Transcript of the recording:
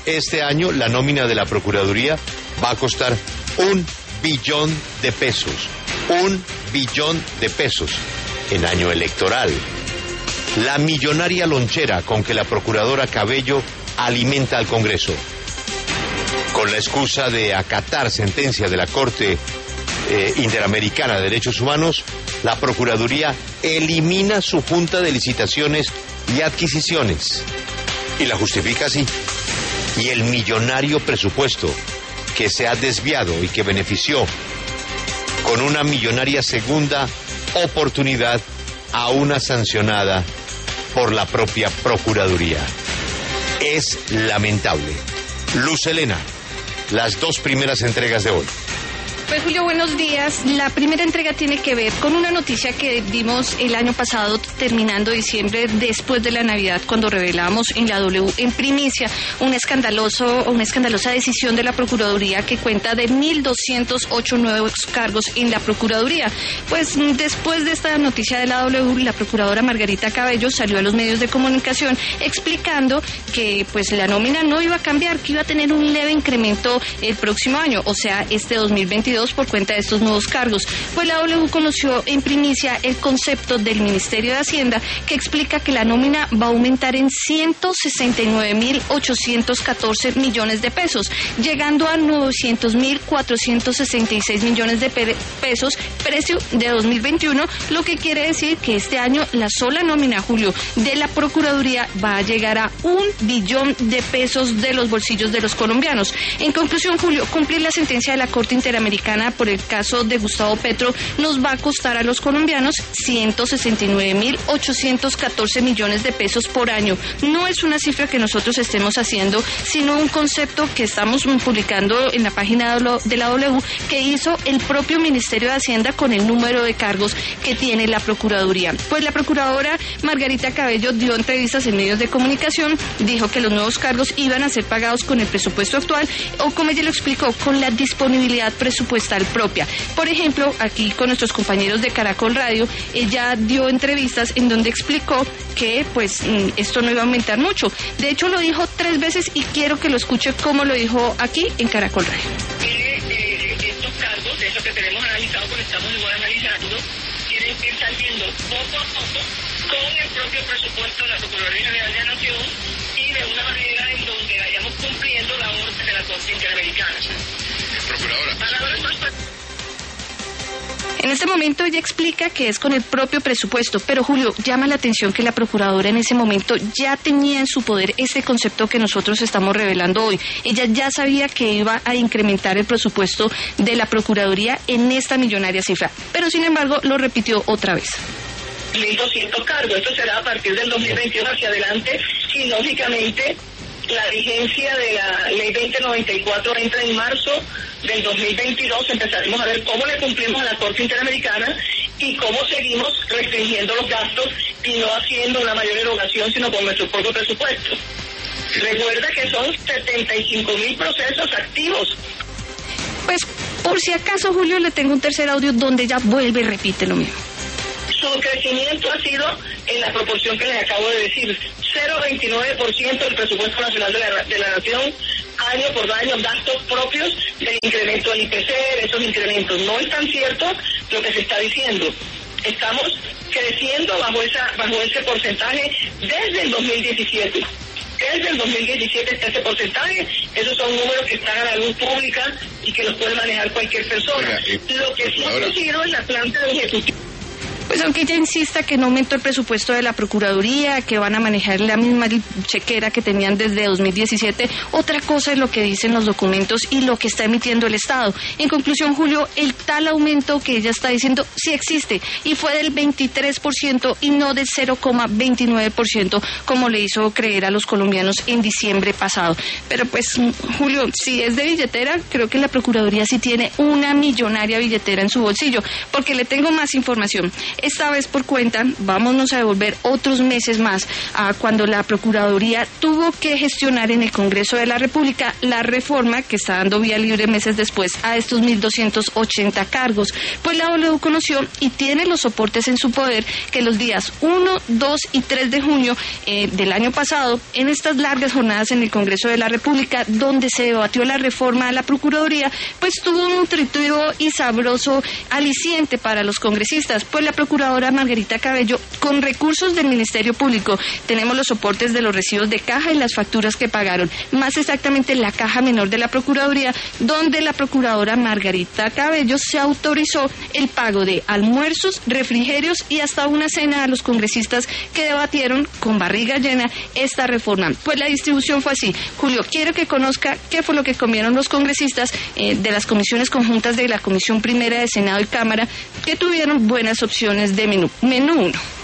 este año la nómina de la Procuraduría va a costar 1 billón de pesos. 1 billón de pesos en año electoral. La millonaria lonchera con que la procuradora Cabello alimenta al Congreso. Con la excusa de acatar sentencia de la Corte Interamericana de Derechos Humanos, la Procuraduría elimina su junta de licitaciones y adquisiciones. Y la justifica así. Y el millonario presupuesto que se ha desviado y que benefició con una millonaria segunda oportunidad a una sancionada por la propia Procuraduría. Es lamentable. Luz Helena, las 2 primeras entregas de hoy. Pues Julio, buenos días. La primera entrega tiene que ver con una noticia que dimos el año pasado, terminando diciembre, después de la Navidad, cuando revelamos en la W en primicia una escandalosa decisión de la Procuraduría que cuenta de 1.208 nuevos cargos en la Procuraduría. Pues después de esta noticia de la W, la Procuradora Margarita Cabello salió a los medios de comunicación explicando que pues la nómina no iba a cambiar, que iba a tener un leve incremento el próximo año, o sea, este 2022, por cuenta de estos nuevos cargos. Pues la W conoció en primicia el concepto del Ministerio de Hacienda, que explica que la nómina va a aumentar en 169.814 millones de pesos, llegando a 900.466 millones de pesos, precio de 2021, lo que quiere decir que este año la sola nómina, Julio, de la Procuraduría va a llegar a 1 billón de pesos de los bolsillos de los colombianos. En conclusión, Julio, cumplir la sentencia de la Corte Interamericana por el caso de Gustavo Petro nos va a costar a los colombianos 169.814 millones de pesos por año. No es una cifra que nosotros estemos haciendo, sino un concepto que estamos publicando en la página de la W, que hizo el propio Ministerio de Hacienda con el número de cargos que tiene la Procuraduría. Pues la Procuradora Margarita Cabello dio entrevistas en medios de comunicación, dijo que los nuevos cargos iban a ser pagados con el presupuesto actual, o como ella lo explicó, con la disponibilidad presupuestal propia. Por ejemplo, aquí con nuestros compañeros de Caracol Radio, ella dio entrevistas en donde explicó que pues esto no iba a aumentar mucho. De hecho, lo dijo 3 veces y quiero que lo escuche como lo dijo aquí en Caracol Radio. Estos cargos, de eso que tenemos analizado, porque estamos igual analizando, tienen que ir saliendo poco a poco con el propio presupuesto de la Procuraduría General de la Nación y de una manera en donde vayamos cumpliendo la orden de la Corte Interamericana. Procuradora. En este momento ella explica que es con el propio presupuesto, pero Julio, llama la atención que la Procuradora en ese momento ya tenía en su poder ese concepto que nosotros estamos revelando hoy. Ella ya sabía que iba a incrementar el presupuesto de la Procuraduría en esta millonaria cifra, pero sin embargo lo repitió otra vez. 1.200 cargos, esto será a partir del 2021 hacia adelante y lógicamente la vigencia de la ley 2094 entra en marzo del 2022, empezaremos a ver cómo le cumplimos a la Corte Interamericana y cómo seguimos restringiendo los gastos y no haciendo una mayor erogación, sino con nuestro propio presupuesto. Recuerda que son 75.000 procesos activos. Pues, por si acaso, Julio, le tengo un tercer audio donde ella vuelve y repite lo mismo. Su crecimiento ha sido en la proporción que les acabo de decir, 0,29% del presupuesto nacional de la nación, año por año, gastos propios del incremento del IPC, de esos incrementos. No es tan cierto lo que se está diciendo. Estamos creciendo bajo ese porcentaje desde el 2017. Desde el 2017 está ese porcentaje. Esos son números que están a la luz pública y que los puede manejar cualquier persona. Lo que sí ha crecido es la planta de ejecutivo. Pues aunque ella insista que no aumentó el presupuesto de la Procuraduría, que van a manejar la misma chequera que tenían desde 2017, otra cosa es lo que dicen los documentos y lo que está emitiendo el Estado. En conclusión, Julio, el tal aumento que ella está diciendo sí existe y fue del 23% y no del 0,29% como le hizo creer a los colombianos en diciembre pasado. Pero pues, Julio, si es de billetera, creo que la Procuraduría sí tiene una millonaria billetera en su bolsillo, porque le tengo más información. Esta vez por cuenta, vámonos a devolver otros meses más a cuando la Procuraduría tuvo que gestionar en el Congreso de la República la reforma que está dando vía libre meses después a estos 1.280 cargos. Pues la W conoció y tiene los soportes en su poder que los días 1, 2 y 3 de junio del año pasado, en estas largas jornadas en el Congreso de la República, donde se debatió la reforma a la Procuraduría, pues tuvo un nutritivo y sabroso aliciente para los congresistas, pues la Procuradora Margarita Cabello, con recursos del Ministerio Público, tenemos los soportes de los recibos de caja y las facturas que pagaron, más exactamente la caja menor de la Procuraduría, donde la Procuradora Margarita Cabello se autorizó el pago de almuerzos, refrigerios y hasta una cena a los congresistas que debatieron con barriga llena esta reforma. Pues la distribución fue así. Julio, quiero que conozca qué fue lo que comieron los congresistas de las comisiones conjuntas de la Comisión Primera de Senado y Cámara, que tuvieron buenas opciones de menú. Menú 1.